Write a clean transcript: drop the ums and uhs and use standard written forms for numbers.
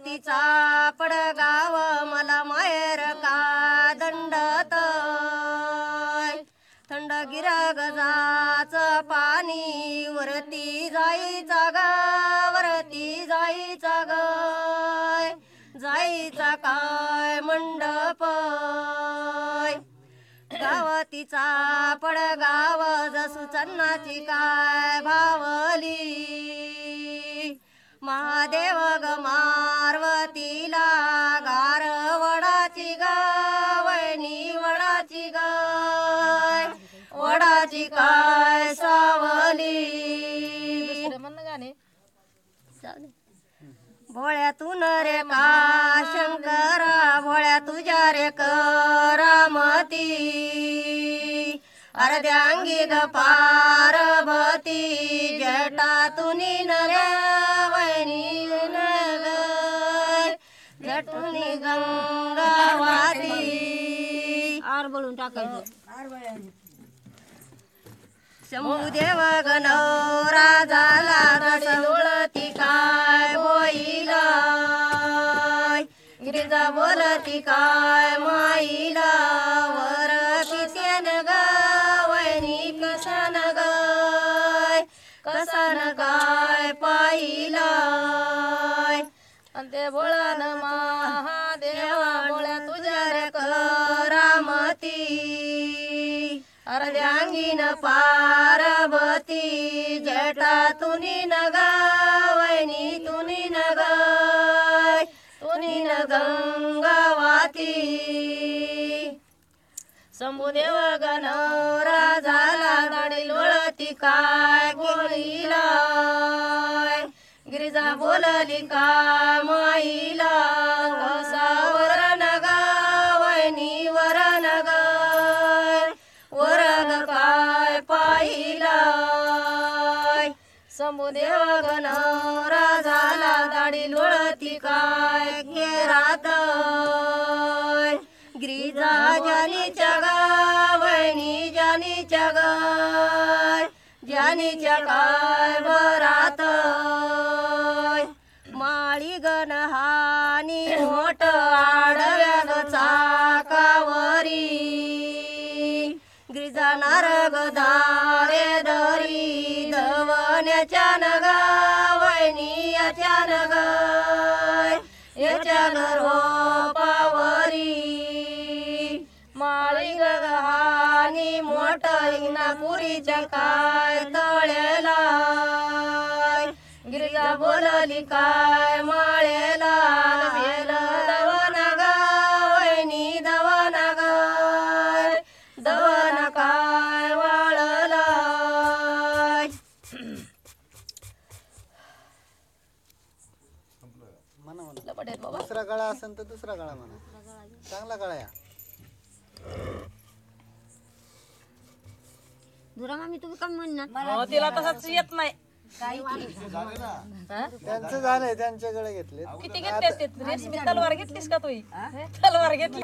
तिचा पडगाव मला माहेर का दंडत थंड गिरगजाच पाणी वरती जायचा ग वरती जायचा ग जायचा काय मंडप गावतीचा पडगाव जसू चन्नाची काय भावली महादेव ग मारवतीला गार वडाची गावणी वडाची गाय वडाची काय सावली भोळ्यातून रे का शंकरा भोळ्या तुझ्या रे करामती अर्ध्यांगी ग पार्वती जटातून नऱ्या वैनी जटुनी गंगावाती आर बोलून टाकायचं शंभूदेव गणवरा झाला रसोळती काय बोईला गिरिजा बोलती काय माईला वर किसन गावणी किसन गाय कसन गाय पाईला अंते बोळान महादेवा बोळ्या तुझ्या रे करामती अर्ध्यांगीन पार्वती जटातुनी न गावणी तुनी न गाय तुनी न गंगावाती शंभूदेव गणवरा झाला दाढी लोळती काय गोळीला गिरिजा बोलली काय माईला कसा वरण गावणी वरण गाय वरग काय पाहिला शंभूदेव गणवरा झाला दाढी लोळती काय घेरात गिरिजा जानीच्या गावणी जानीच्या गाय जानीच्या काय बरात माळी गणहानी मोठ आडव्या ग चाकावरी गिरिजा नारग धारे दरी धवण्याच्या नगावणी याच्या नग याच्या रोपावरी माळी गहानी मोठ इंगणापुरीच्या काय तळेला गिरिजा बोलली काय माळेला भेल दवन गावणी दवन गाय दवन काय वाळला दुसरा गळा असेल तर दुसरा गळा म्हणा चांगला गळा या दुरा मामी तुम्ही कम म्हणणार तिला तसंच येत नाही त्यांचं झालंय त्यांच्याकडे घेतले किती घेतले रेशमी तलवार घेतलीस का तू तलवार घेतली